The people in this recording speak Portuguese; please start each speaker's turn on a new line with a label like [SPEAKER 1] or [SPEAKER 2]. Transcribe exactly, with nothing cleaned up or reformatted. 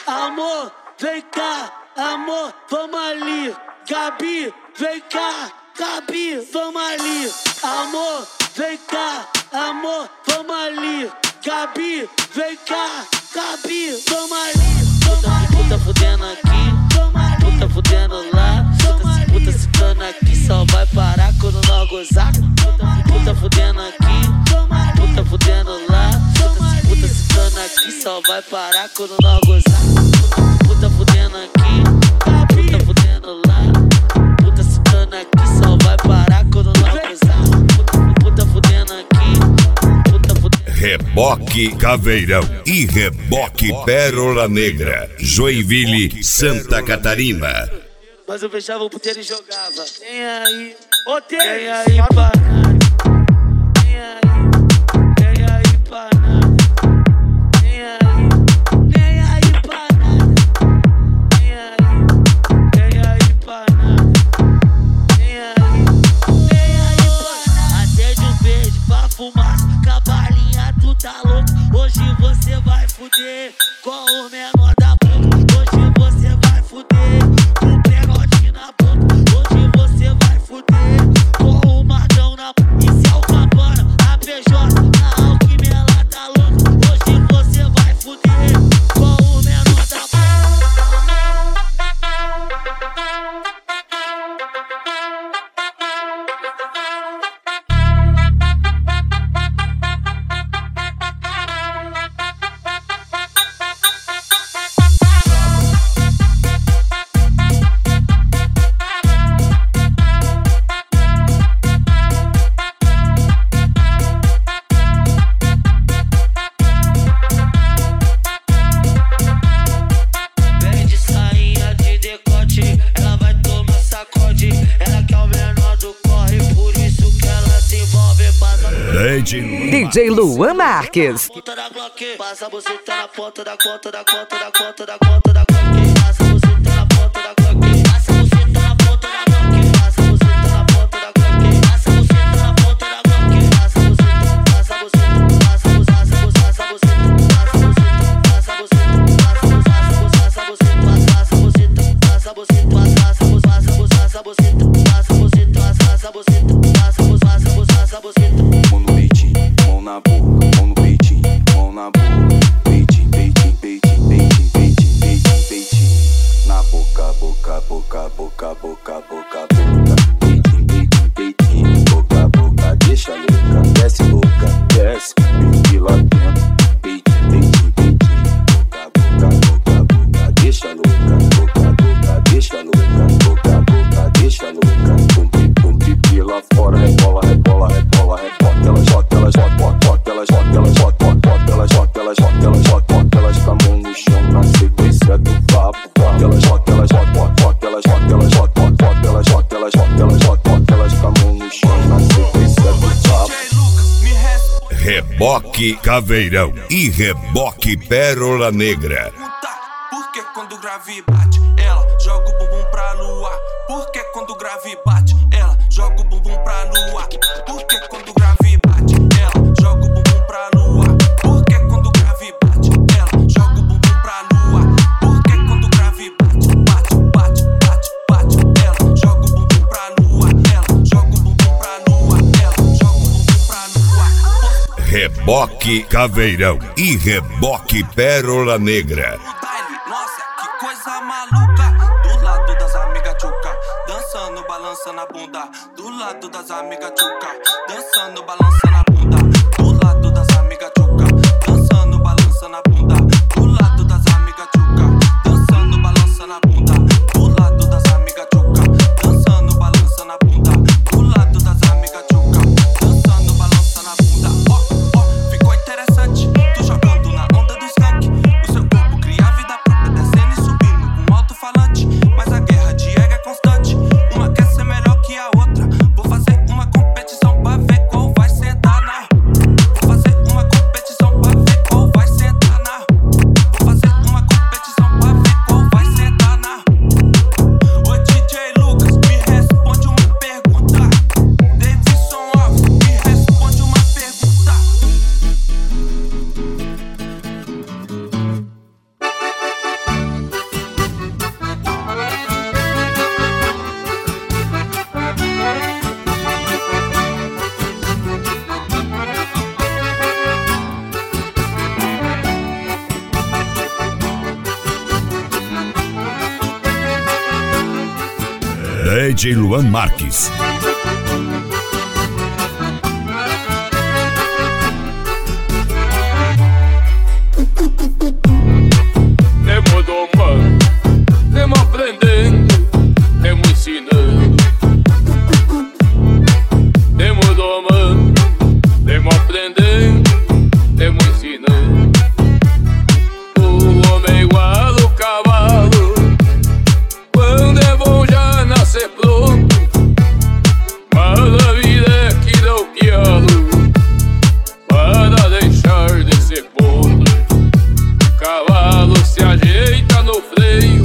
[SPEAKER 1] amor, vem cá, amor, vamos ali. Gabi, vem cá, Gabi, vamos ali. Amor, vem cá, amor, vamos ali. Gabi, vem cá, Gabi, vamos ali. Puta, puta fudendo aqui, puta fudendo lá. Puta, puta citando aqui, só vai parar quando nós gozar. Puta, puta fudendo aqui, puta fudendo lá. Puta, puta citando aqui, só vai parar quando nós gozar. Puta fudendo aqui, puta fudendo lá. Puta citando aqui, só vai parar quando nós gozar. Puta, puta fudendo aqui, puta fudendo.
[SPEAKER 2] Reboque Caveirão e Reboque Pérola Negra, Joinville, Santa Catarina.
[SPEAKER 1] Mas eu fechava o puteiro e jogava. Vem aí, ô tem aí pra nada. Vem aí, vem aí pra nada. Vem aí, vem aí pra nada. Vem aí, vem aí pra nada. Vem aí, vem aí pra nada. Acende um verde pra fumaça, cabalinha tu tá louco. Hoje você vai fuder com o menor da boca. Hoje você vai fuder. Hoje você vai fuder com o Marcão na p***. Isso é o Cabana, a P J, a Alquimela tá louco. Hoje você vai fuder com o menor da p***.
[SPEAKER 3] D J Luan Marques.
[SPEAKER 1] Passa você tá na ponta da conta da conta da conta da conta da conta. Passa você tá na ponta da conta. Passa você tá na ponta da conta. Passa você tá na ponta da conta. Passa você tá na ponta da conta. Passa você passa você passa você passa você passa você passa você passa você passa você passa você passa você passa você passa você passa você passa você passa você passa você passa você passa você
[SPEAKER 4] mão no peitinho, mão na boca, mão no peitinho, mão na boca, peitinho, peitinho, peitinho, peitinho, peitinho, peitinho, peitinho, na boca, boca, boca, boca, boca, boca, boca, peitinho, peitinho, peitinho, boca, boca, deixa louca, desce louca, desce, vem lá dentro, peitinho, peitinho, peitinho, boca, boca, boca, boca, deixa louca, boca, boca, deixa louca, boca, boca, deixa louca, cumpri, cumpri, pila fora, rebola, rebola, rebola, rebola. Elas jogam, elas jogam, elas jogam, elas jogam, elas jogam, elas jogam, elas jogam, elas com a mão no chão na sequência do papo. Elas jogam, elas jogam, elas jogam, elas jogam, elas jogam, elas jogam, elas jogam, elas com a mão no chão na sequência do papo.
[SPEAKER 2] Reboque Caveirão e Reboque Pérola Negra.
[SPEAKER 5] Porque quando o grave bate, ela joga o bumbum pra lua. Porque quando o grave bate, ela joga o bumbum pra lua. Porque quando o grave bate, ela joga o bumbum pra lua. Porque quando o grave bate, ela joga o bumbum pra lua. Porque quando o grave bate, bate, bate, bate, bate, ela joga o bumbum pra lua. Ela joga o bumbum pra lua. Ela joga o bumbum pra lua.
[SPEAKER 2] Reboque Caveirão e Reboque Pérola Negra.
[SPEAKER 5] Nossa, que coisa maluca. Do lado das amigas tchuca, dançando, balançando a bunda. Do lado das amigas tchuca, dançando, balançando a bunda. Do lado das amigas tchuca, dançando, balançando a bunda. Do lado das amigas tchuca, dançando, balançando a bunda. Do lado das amigas tchuca, dançando, balançando a bunda. Do lado das amigas tchuca, dançando, balançando a bunda. Ó, ó, ficou interessante. Tô jogando na onda do skunk. O seu corpo cria vida própria, descendo e subindo com alto-falante. Mas a guerra de ego é constante. Uma quer ser melhor que a outra. Vou fazer uma competição pra ver qual vai sentar na. Vou fazer uma competição pra ver qual vai sentar na.
[SPEAKER 2] D J Luan Marques.
[SPEAKER 6] Temos domando, temos aprendendo, temos ensinando. Temos domando, temos aprendendo, temos ensinando. O homem é igual ao cavalo, quando é bom já nascer pronto. Mas a vida é que dá o pialo para deixar de ser ponto. Cavalo se ajeita no freio,